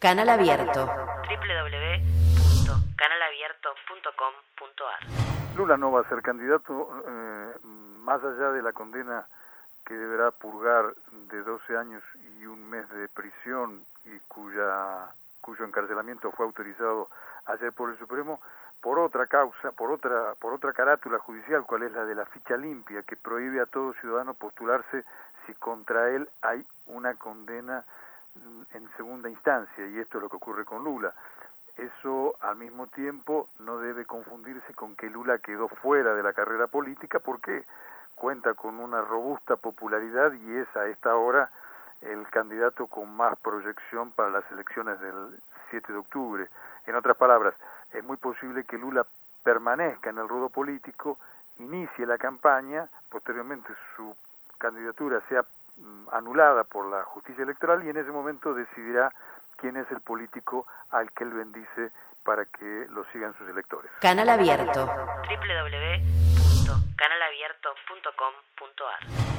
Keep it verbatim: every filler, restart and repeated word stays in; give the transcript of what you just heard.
Canal Abierto. doble u doble u doble u punto canal abierto punto com punto a r. Lula no va a ser candidato, eh, más allá de la condena que deberá purgar de doce años y un mes de prisión y cuya cuyo encarcelamiento fue autorizado ayer por el Supremo, por otra causa, por otra por otra carátula judicial, cual es la de la ficha limpia, que prohíbe a todo ciudadano postularse si contra él hay una condena en segunda instancia, y esto es lo que ocurre con Lula. Eso al mismo tiempo no debe confundirse con que Lula quedó fuera de la carrera política, porque cuenta con una robusta popularidad y es a esta hora el candidato con más proyección para las elecciones del siete de octubre. En otras palabras, es muy posible que Lula permanezca en el ruedo político, inicie la campaña, posteriormente su candidatura sea anulada por la justicia electoral y en ese momento decidirá quién es el político al que él bendice para que lo sigan sus electores. Canal Abierto. doble u doble u doble u punto canal abierto punto com punto a r.